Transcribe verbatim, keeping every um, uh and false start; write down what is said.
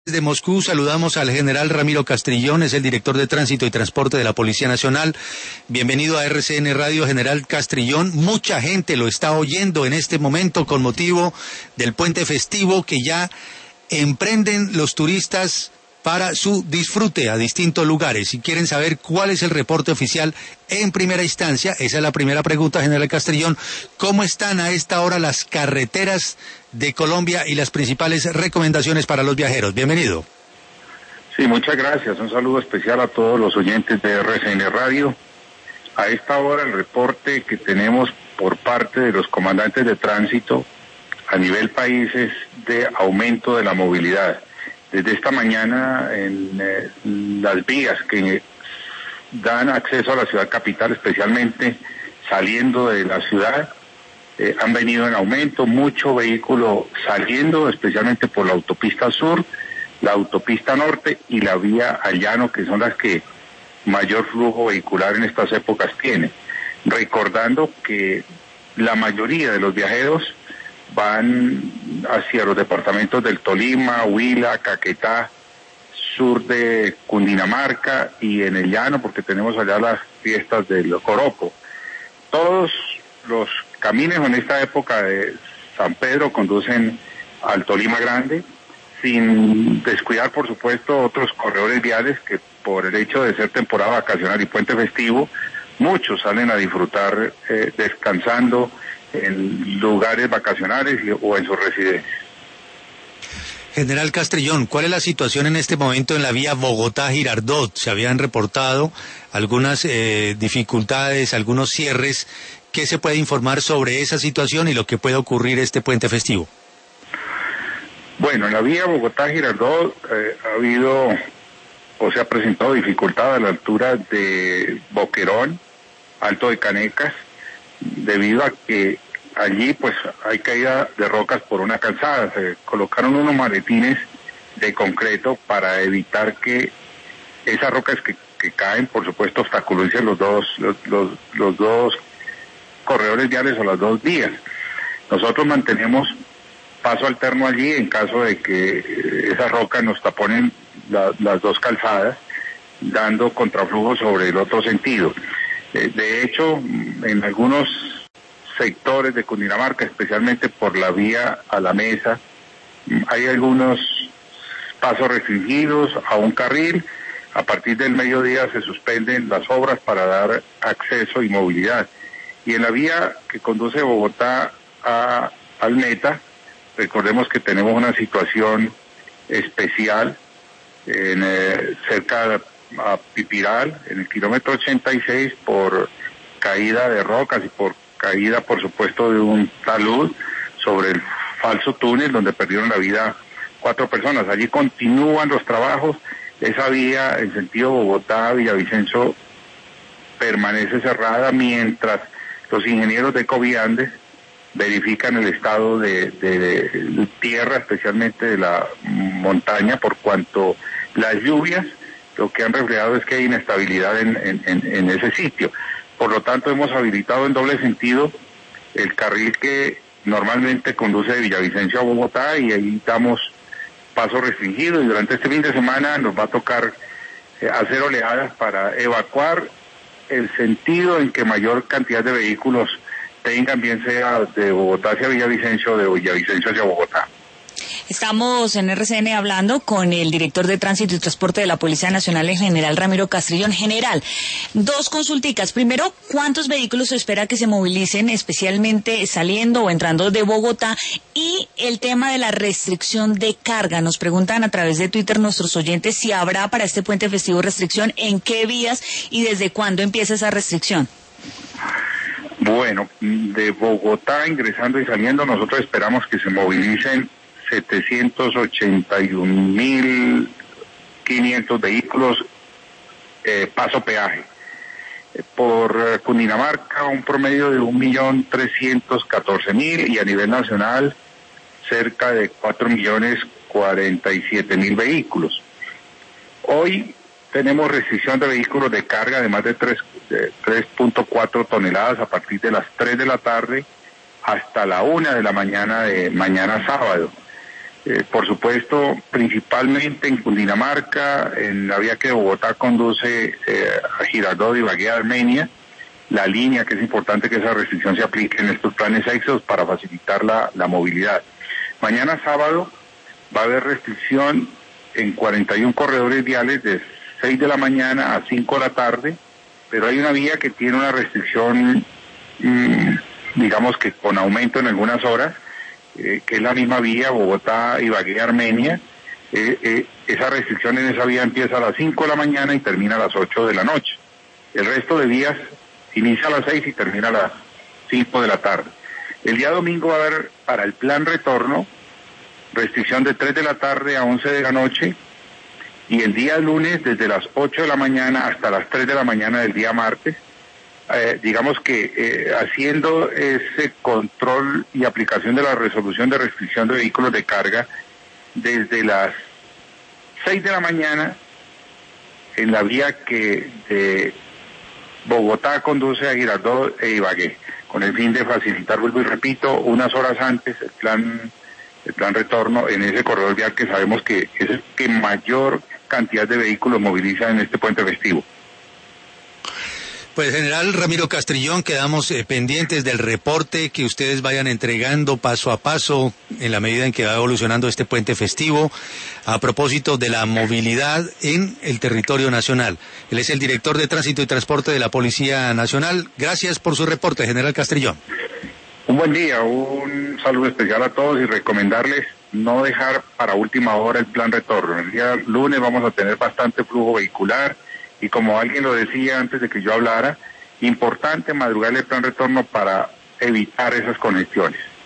Desde Moscú saludamos al general Ramiro Castrillón, es el director de Tránsito y Transporte de la Policía Nacional. Bienvenido a R C N Radio, general Castrillón. Mucha gente lo está oyendo en este momento con motivo del puente festivo que ya emprenden los turistas para su disfrute a distintos lugares. Si quieren saber cuál es el reporte oficial en primera instancia, esa es la primera pregunta, general Castrillón. ¿Cómo están a esta hora las carreteras de Colombia y las principales recomendaciones para los viajeros? Bienvenido. Sí, muchas gracias. Un saludo especial a todos los oyentes de R C N Radio. A esta hora el reporte que tenemos por parte de los comandantes de tránsito a nivel país es de aumento de la movilidad. Desde esta mañana en eh, las vías que dan acceso a la ciudad capital, especialmente saliendo de la ciudad, eh, han venido en aumento, mucho vehículo saliendo, especialmente por la autopista sur, la autopista norte y la vía al llano, que son las que mayor flujo vehicular en estas épocas tiene. Recordando que la mayoría de los viajeros van hacia los departamentos del Tolima, Huila, Caquetá, sur de Cundinamarca y en el llano, porque tenemos allá las fiestas del Coroco. Todos los caminos en esta época de San Pedro conducen al Tolima Grande, sin descuidar, por supuesto, otros corredores viales que por el hecho de ser temporada vacacional y puente festivo, muchos salen a disfrutar eh, descansando en lugares vacacionales y, o en sus residencias. General Castrillón, ¿cuál es la situación en este momento en la vía Bogotá-Girardot? Se habían reportado algunas eh, dificultades, algunos cierres. ¿Qué se puede informar sobre esa situación y lo que puede ocurrir este puente festivo? Bueno, en la vía Bogotá-Girardot eh, ha habido o se ha presentado dificultad a la altura de Boquerón, Alto de Canecas, debido a que allí pues hay caída de rocas por una calzada. Se colocaron unos maletines de concreto para evitar que esas rocas que, que caen, por supuesto, obstaculicen los dos, los, los, los dos corredores viales o las dos vías. Nosotros mantenemos paso alterno allí en caso de que esas rocas nos taponen la, las dos calzadas, dando contraflujo sobre el otro sentido. De hecho, en algunos sectores de Cundinamarca, especialmente por la vía a la Mesa, hay algunos pasos restringidos a un carril. A partir del mediodía se suspenden las obras para dar acceso y movilidad. Y en la vía que conduce de Bogotá a Almeta, recordemos que tenemos una situación especial en, eh, cerca de a Pipiral, en el kilómetro ochenta y seis, por caída de rocas y por caída, por supuesto, de un talud sobre el falso túnel donde perdieron la vida cuatro personas. Allí continúan los trabajos. Esa vía en sentido Bogotá-Villavicencio permanece cerrada mientras los ingenieros de Coviandes verifican el estado de, de, de tierra, especialmente de la montaña, por cuanto las lluvias lo que han reflejado es que hay inestabilidad en, en, en, en ese sitio. Por lo tanto, hemos habilitado en doble sentido el carril que normalmente conduce de Villavicencio a Bogotá, y ahí damos paso restringido, y durante este fin de semana nos va a tocar eh, hacer oleadas para evacuar el sentido en que mayor cantidad de vehículos tengan, bien sea de Bogotá hacia Villavicencio o de Villavicencio hacia Bogotá. Estamos en R C N hablando con el director de Tránsito y Transporte de la Policía Nacional, el general Ramiro Castrillón. General, dos consulticas. Primero, ¿cuántos vehículos se espera que se movilicen, especialmente saliendo o entrando de Bogotá? Y el tema de la restricción de carga. Nos preguntan a través de Twitter nuestros oyentes si habrá para este puente festivo restricción, en qué vías y desde cuándo empieza esa restricción. Bueno, de Bogotá ingresando y saliendo, nosotros esperamos que se movilicen setecientos ochenta y un mil quinientos vehículos eh, paso peaje. Eh, por eh, Cundinamarca un promedio de un millón trescientos catorce mil, y a nivel nacional cerca de cuatro millones cuarenta y siete mil vehículos. Hoy tenemos restricción de vehículos de carga de más de tres punto cuatro toneladas a partir de las tres de la tarde hasta la una de la mañana de mañana sábado. Eh, por supuesto, principalmente en Cundinamarca, en la vía que Bogotá conduce eh, a Girardot, Ibagué, Armenia, la línea, que es importante que esa restricción se aplique en estos planes éxodos para facilitar la, la movilidad. Mañana sábado va a haber restricción en cuarenta y uno corredores viales de seis de la mañana a cinco de la tarde, pero hay una vía que tiene una restricción, mmm, digamos que con aumento en algunas horas, eh, que es la misma vía Bogotá, Ibagué, Armenia. Eh, eh, esa restricción en esa vía empieza a las cinco de la mañana y termina a las ocho de la noche. El resto de vías inicia a las seis y termina a las cinco de la tarde. El día domingo va a haber para el plan retorno restricción de tres de la tarde a once de la noche, y el día lunes desde las ocho de la mañana hasta las tres de la mañana del día martes, eh, digamos que eh, haciendo ese control y aplicación de la resolución de restricción de vehículos de carga desde las seis de la mañana en la vía que de Bogotá conduce a Girardot e Ibagué, con el fin de facilitar, vuelvo y repito, unas horas antes el plan el plan retorno en ese corredor vial que sabemos que es el que mayor cantidad de vehículos moviliza en este puente festivo. Pues, general Ramiro Castrillón, quedamos eh, pendientes del reporte que ustedes vayan entregando paso a paso en la medida en que va evolucionando este puente festivo a propósito de la movilidad en el territorio nacional. Él es el director de Tránsito y Transporte de la Policía Nacional. Gracias por su reporte, general Castrillón. Un buen día, un saludo especial a todos y recomendarles no dejar para última hora el plan retorno. El día lunes vamos a tener bastante flujo vehicular y, como alguien lo decía antes de que yo hablara, importante madrugar el plan retorno para evitar esas congestiones.